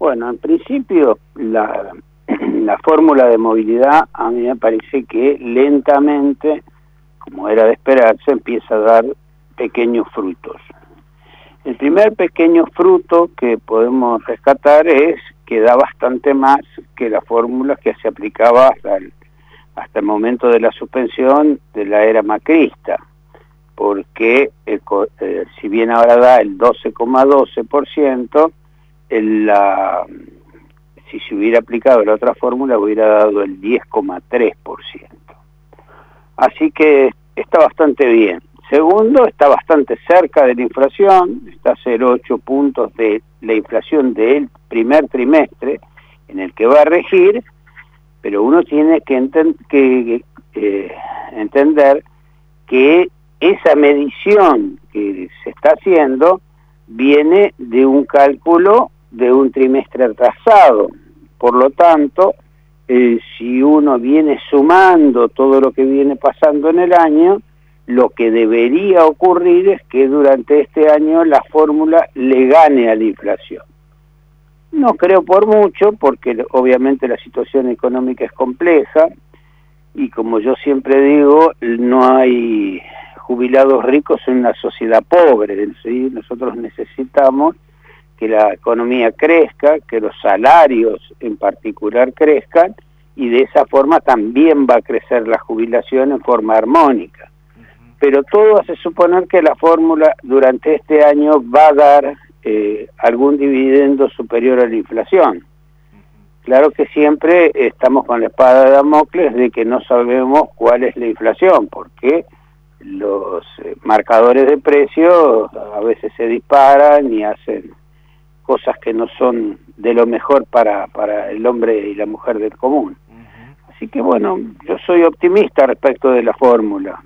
Bueno, en principio la fórmula de movilidad a mí me parece que lentamente, como era de esperarse, empieza a dar pequeños frutos. El primer pequeño fruto que podemos rescatar es que da bastante más que la fórmula que se aplicaba hasta el momento de la suspensión de la era macrista, porque si bien ahora da el 12,12%, si se hubiera aplicado la otra fórmula hubiera dado el 10,3%. Así que está bastante bien. Segundo, está bastante cerca de la inflación, está a 0,8 puntos de la inflación del primer trimestre en el que va a regir, pero uno tiene que entender que esa medición que se está haciendo viene de un cálculo de un trimestre atrasado. Por lo tanto, si uno viene sumando todo lo que viene pasando en el año, lo que debería ocurrir es que durante este año la fórmula le gane a la inflación. No creo por mucho, porque obviamente la situación económica es compleja, y como yo siempre digo, no hay jubilados ricos en una sociedad pobre, ¿sí? Nosotros necesitamos que la economía crezca, que los salarios en particular crezcan, y de esa forma también va a crecer la jubilación en forma armónica. Pero todo hace suponer que la fórmula durante este año va a dar algún dividendo superior a la inflación. Claro que siempre estamos con la espada de Damocles de que no sabemos cuál es la inflación, porque los marcadores de precios a veces se disparan y hacen cosas que no son de lo mejor para el hombre y la mujer del común. Así que bueno, yo soy optimista respecto de la fórmula.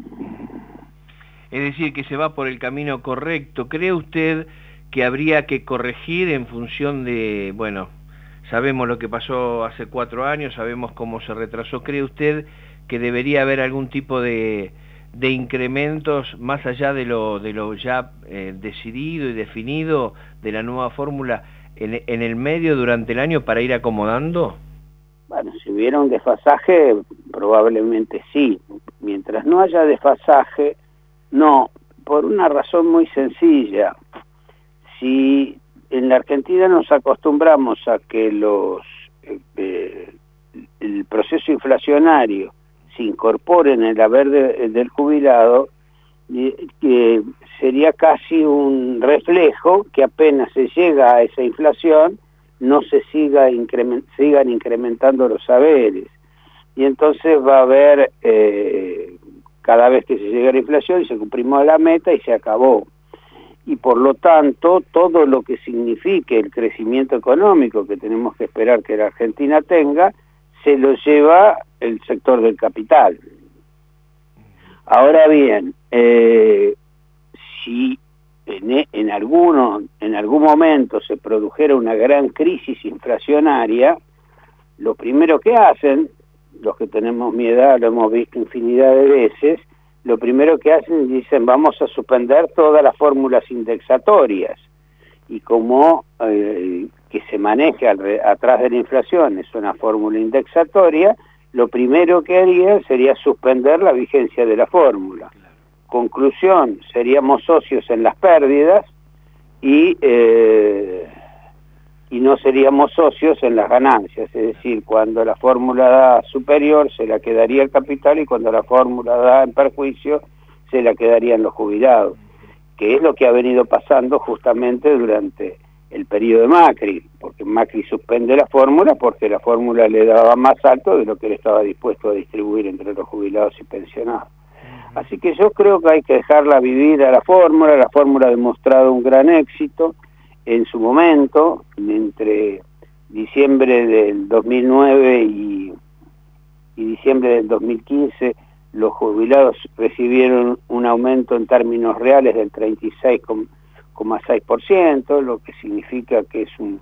Es decir, que se va por el camino correcto. ¿Cree usted que habría que corregir en función de, bueno, sabemos lo que pasó hace 4 años, sabemos cómo se retrasó? ¿Cree usted que debería haber algún tipo de incrementos más allá de lo ya decidido y definido de la nueva fórmula en el medio durante el año para ir acomodando? Bueno, si hubiera un desfasaje, probablemente sí. Mientras no haya desfasaje, no, por una razón muy sencilla. Si en la Argentina nos acostumbramos a que el proceso inflacionario se incorpore en el haber del jubilado, que sería casi un reflejo que apenas se llega a esa inflación, no se sigan incrementando los saberes. Y entonces va a haber, cada vez que se llega a la inflación, se cumplimos la meta y se acabó. Y por lo tanto, todo lo que signifique el crecimiento económico que tenemos que esperar que la Argentina tenga, se lo lleva el sector del capital. Ahora bien, si en algún momento se produjera una gran crisis inflacionaria, lo primero que hacen, los que tenemos mi edad, lo hemos visto infinidad de veces, lo primero que hacen es dicen vamos a suspender todas las fórmulas indexatorias, y como que se maneja atrás de la inflación es una fórmula indexatoria, lo primero que harían sería suspender la vigencia de la fórmula. Conclusión, seríamos socios en las pérdidas y no seríamos socios en las ganancias, es decir, cuando la fórmula da superior se la quedaría el capital y cuando la fórmula da en perjuicio se la quedarían los jubilados, que es lo que ha venido pasando justamente durante el periodo de Macri, porque Macri suspende la fórmula porque la fórmula le daba más alto de lo que él estaba dispuesto a distribuir entre los jubilados y pensionados. Así que yo creo que hay que dejarla vivir a la fórmula ha demostrado un gran éxito en su momento, entre diciembre del 2009 y diciembre del 2015, los jubilados recibieron un aumento en términos reales del 36,6%, lo que significa que es un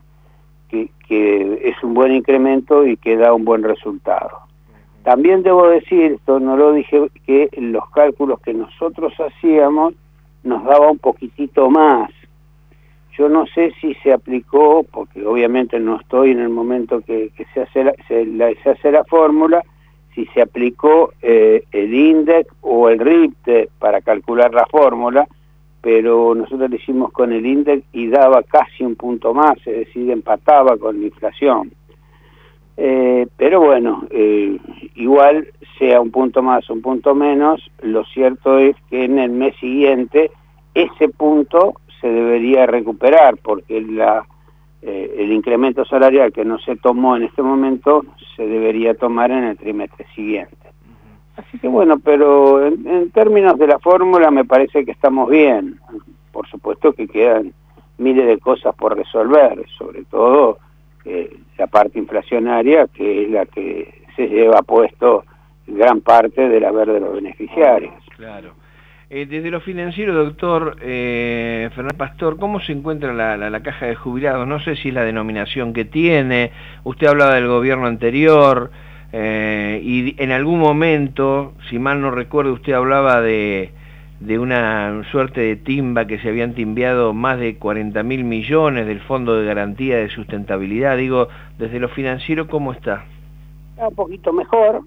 buen incremento y que da un buen resultado. También debo decir, esto no lo dije, que los cálculos que nosotros hacíamos nos daba un poquitito más. yo no sé si se aplicó, porque obviamente no estoy en el momento que se hace la fórmula, si se aplicó el INDEC o el RIPTE para calcular la fórmula, pero nosotros lo hicimos con el INDEC y daba casi un punto más, es decir, empataba con la inflación. Pero bueno, igual sea un punto más o un punto menos, lo cierto es que en el mes siguiente ese punto se debería recuperar, porque el incremento salarial que no se tomó en este momento se debería tomar en el trimestre siguiente. Así que bueno, pero en términos de la fórmula me parece que estamos bien. Por supuesto que quedan miles de cosas por resolver, sobre todo la parte inflacionaria, que es la que se lleva puesto gran parte del haber de los beneficiarios. Claro. Desde lo financiero, doctor Fernando Pastor, ¿cómo se encuentra la caja de jubilados? No sé si es la denominación que tiene, usted hablaba del gobierno anterior, y en algún momento, si mal no recuerdo, usted hablaba de una suerte de timba, que se habían timbiado más de 40.000 millones del Fondo de Garantía de Sustentabilidad. Digo, desde lo financiero, ¿cómo está? Está un poquito mejor.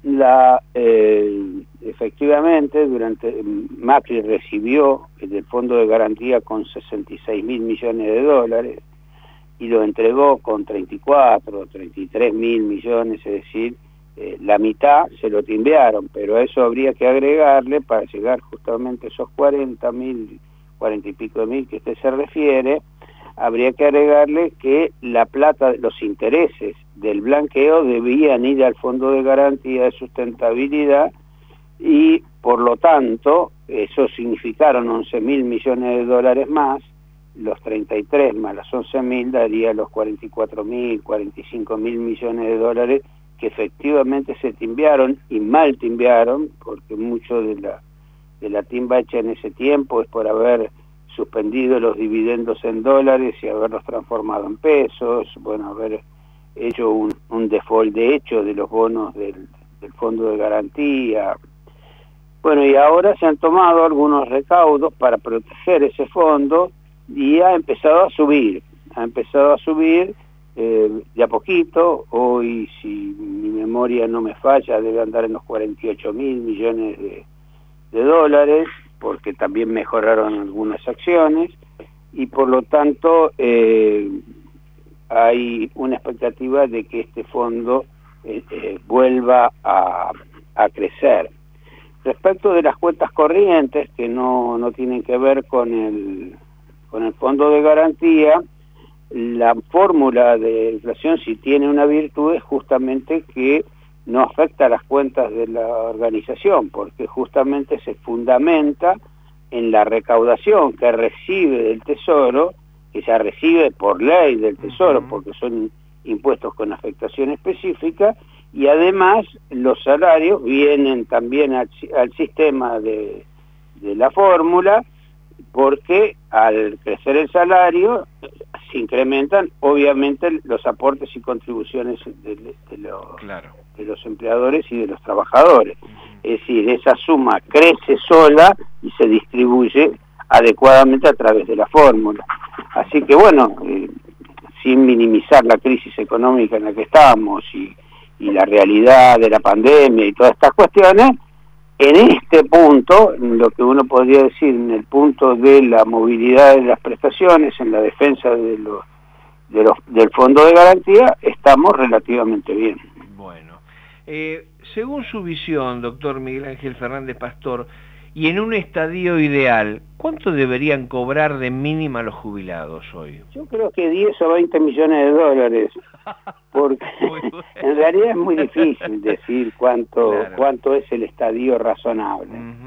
Efectivamente, Macri recibió del Fondo de Garantía con 66.000 millones de dólares y lo entregó con 34, 33.000 millones, es decir, la mitad se lo timbearon, pero a eso habría que agregarle, para llegar justamente a esos 40 y pico de mil que usted se refiere, habría que agregarle que la plata, los intereses del blanqueo debían ir al Fondo de Garantía de Sustentabilidad y por lo tanto eso significaron 11.000 millones de dólares más, los 33 más los 11.000 daría los 44.000, 45.000 millones de dólares que efectivamente se timbiaron y mal timbiaron, porque mucho de la timba hecha en ese tiempo es por haber suspendido los dividendos en dólares y haberlos transformado en pesos, bueno, haber hecho un default de hecho de los bonos del Fondo de Garantía. Bueno, y ahora se han tomado algunos recaudos para proteger ese fondo y ha empezado a subir de a poquito. Hoy, si mi memoria no me falla, debe andar en los 48.000 millones de dólares, porque también mejoraron algunas acciones, y por lo tanto hay una expectativa de que este fondo vuelva a crecer. Respecto de las cuentas corrientes, que no tienen que ver con el Fondo de Garantía, la fórmula de inflación, si tiene una virtud, es justamente que no afecta a las cuentas de la organización, porque justamente se fundamenta en la recaudación que recibe del Tesoro, que ya recibe por ley del Tesoro, porque son impuestos con afectación específica, y además los salarios vienen también al sistema de la fórmula, porque al crecer el salario se incrementan obviamente los aportes y contribuciones de los empleadores y de los trabajadores. Es decir, esa suma crece sola y se distribuye adecuadamente a través de la fórmula. Así que bueno, sin minimizar la crisis económica en la que estamos y la realidad de la pandemia y todas estas cuestiones, en este punto, lo que uno podría decir, en el punto de la movilidad de las prestaciones, en la defensa del Fondo de Garantía, estamos relativamente bien. Bueno, según su visión, doctor Miguel Ángel Fernández Pastor, y en un estadio ideal, ¿cuánto deberían cobrar de mínima los jubilados hoy? Yo creo que 10 o 20 millones de dólares, porque en realidad es muy difícil decir cuánto es el estadio razonable.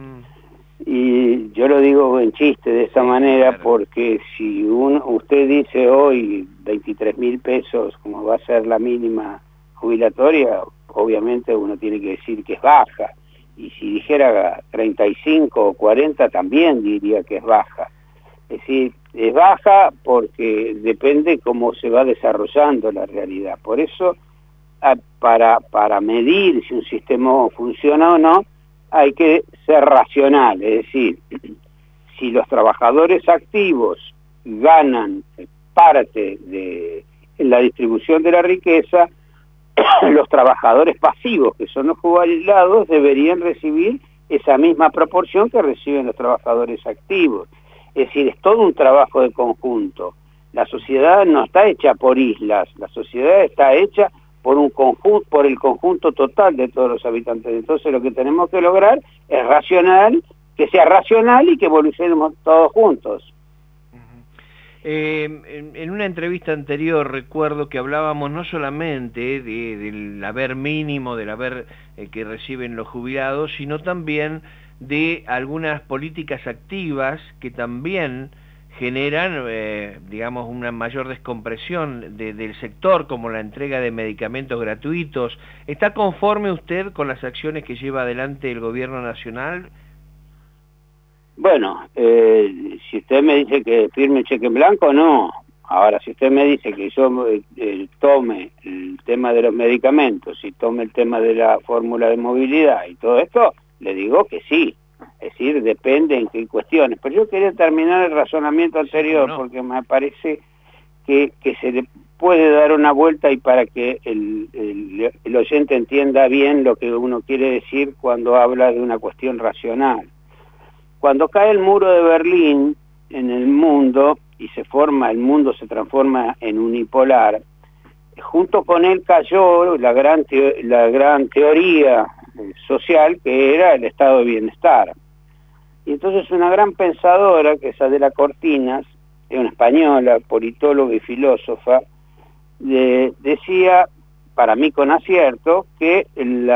Y yo lo digo en chiste de esa manera, porque si usted dice hoy 23.000 pesos, como va a ser la mínima jubilatoria, obviamente uno tiene que decir que es baja. Y si dijera 35 o 40 también diría que es baja. Es decir, es baja porque depende cómo se va desarrollando la realidad. Por eso, para medir si un sistema funciona o no, hay que ser racional. Es decir, si los trabajadores activos ganan parte de la distribución de la riqueza, los trabajadores pasivos, que son los jubilados, deberían recibir esa misma proporción que reciben los trabajadores activos. Es decir, es todo un trabajo de conjunto. La sociedad no está hecha por islas, la sociedad está hecha por un conjunto, por el conjunto total de todos los habitantes. Entonces lo que tenemos que lograr es que sea racional y que evolucionemos todos juntos. En una entrevista anterior recuerdo que hablábamos no solamente del haber mínimo, del haber que reciben los jubilados, sino también de algunas políticas activas que también generan, digamos, una mayor descompresión del sector, como la entrega de medicamentos gratuitos. ¿Está conforme usted con las acciones que lleva adelante el gobierno nacional? Bueno, si usted me dice que firme cheque en blanco, no. Ahora, si usted me dice que yo tome el tema de los medicamentos y tome el tema de la fórmula de movilidad y todo esto, le digo que sí. Es decir, depende en qué cuestiones. Pero yo quería terminar el razonamiento anterior, porque me parece que se le puede dar una vuelta y para que el oyente entienda bien lo que uno quiere decir cuando habla de una cuestión racional. Cuando cae el muro de Berlín en el mundo y el mundo se transforma en unipolar, junto con él cayó la gran teoría social que era el estado de bienestar. Y entonces una gran pensadora, que es Adela Cortinas, es una española, politóloga y filósofa, decía, para mí con acierto, que el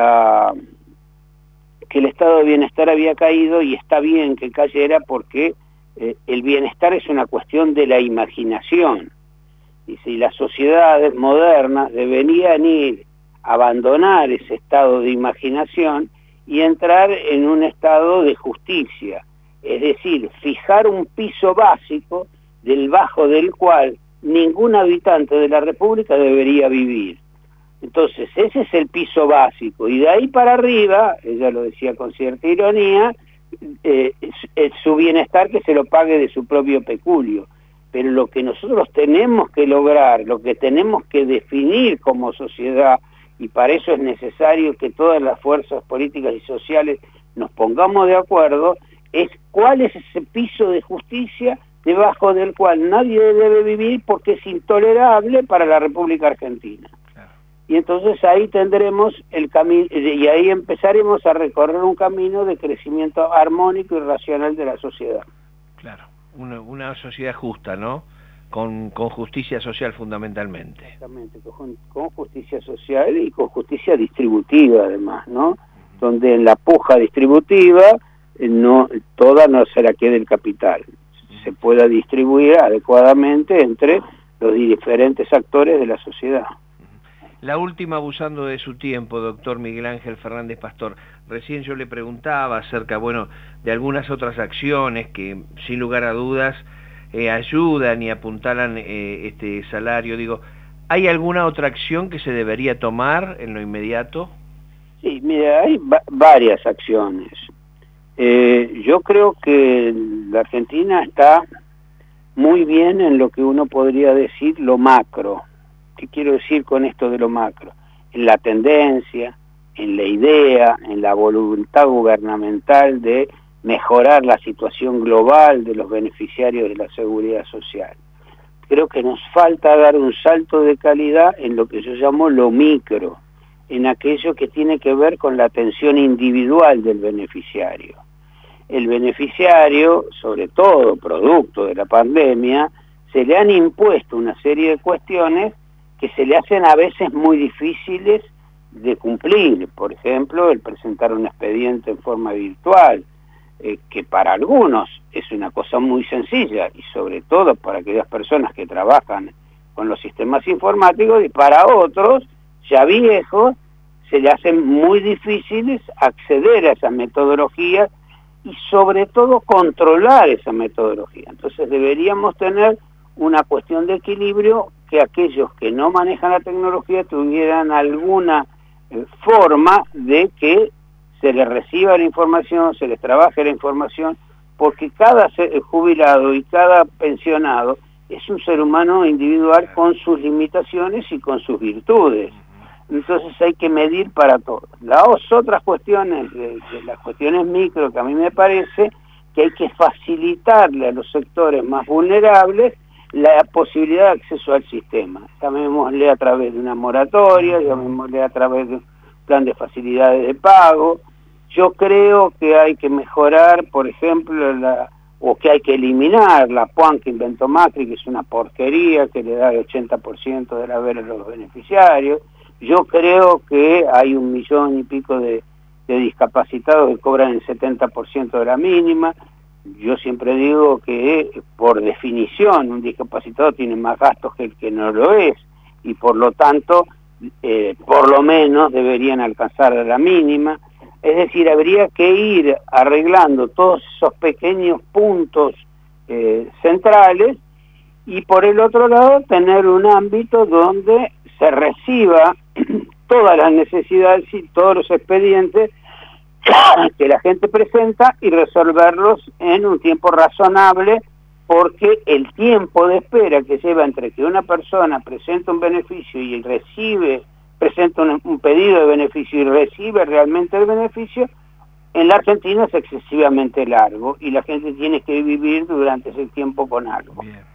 estado de bienestar había caído, y está bien que cayera porque el bienestar es una cuestión de la imaginación. Y si las sociedades modernas deberían abandonar ese estado de imaginación y entrar en un estado de justicia, es decir, fijar un piso básico debajo del cual ningún habitante de la República debería vivir. Entonces, ese es el piso básico, y de ahí para arriba, ella lo decía con cierta ironía, su bienestar que se lo pague de su propio peculio. Pero lo que nosotros tenemos que lograr, lo que tenemos que definir como sociedad, y para eso es necesario que todas las fuerzas políticas y sociales nos pongamos de acuerdo, es cuál es ese piso de justicia debajo del cual nadie debe vivir porque es intolerable para la República Argentina. Y entonces ahí tendremos el camino, y ahí empezaremos a recorrer un camino de crecimiento armónico y racional de la sociedad. Claro, una sociedad justa, ¿no? Con justicia social fundamentalmente. Exactamente, con justicia social y con justicia distributiva además, ¿no? Donde en la puja distributiva toda no se la quede el capital, se pueda distribuir adecuadamente entre los diferentes actores de la sociedad. La última, abusando de su tiempo, doctor Miguel Ángel Fernández Pastor. Recién yo le preguntaba acerca, bueno, de algunas otras acciones que, sin lugar a dudas, ayudan y apuntalan este salario. Digo, ¿hay alguna otra acción que se debería tomar en lo inmediato? Sí, mira, hay varias acciones. Yo creo que la Argentina está muy bien en lo que uno podría decir lo macro. ¿Qué quiero decir con esto de lo macro? En la tendencia, en la idea, en la voluntad gubernamental de mejorar la situación global de los beneficiarios de la seguridad social. Creo que nos falta dar un salto de calidad en lo que yo llamo lo micro, en aquello que tiene que ver con la atención individual del beneficiario. El beneficiario, sobre todo producto de la pandemia, se le han impuesto una serie de cuestiones que se le hacen a veces muy difíciles de cumplir. Por ejemplo, el presentar un expediente en forma virtual, que para algunos es una cosa muy sencilla, y sobre todo para aquellas personas que trabajan con los sistemas informáticos, y para otros, ya viejos, se le hacen muy difíciles acceder a esas metodologías y sobre todo controlar esa metodología. Entonces deberíamos tener una cuestión de equilibrio, que aquellos que no manejan la tecnología tuvieran alguna forma de que se les reciba la información, se les trabaje la información, porque cada jubilado y cada pensionado es un ser humano individual con sus limitaciones y con sus virtudes. Entonces hay que medir para todo. Las otras cuestiones, las cuestiones micro, que a mí me parece que hay que facilitarle a los sectores más vulnerables la posibilidad de acceso al sistema. Llamémosle a través de una moratoria, llamémosle a través de un plan de facilidades de pago. Yo creo que hay que mejorar, por ejemplo, o que hay que eliminar la PUAN que inventó Macri, que es una porquería, que le da el 80% del haber a los beneficiarios. Yo creo que hay 1 millón y pico de discapacitados que cobran el 70% de la mínima. Yo siempre digo que, por definición, un discapacitado tiene más gastos que el que no lo es, y por lo tanto, por lo menos deberían alcanzar a la mínima. Es decir, habría que ir arreglando todos esos pequeños puntos centrales, y por el otro lado tener un ámbito donde se reciba todas las necesidades y todos los expedientes que la gente presenta y resolverlos en un tiempo razonable, porque el tiempo de espera que lleva entre que una persona presenta un beneficio y presenta un pedido de beneficio y recibe realmente el beneficio, en la Argentina es excesivamente largo y la gente tiene que vivir durante ese tiempo con algo. Bien.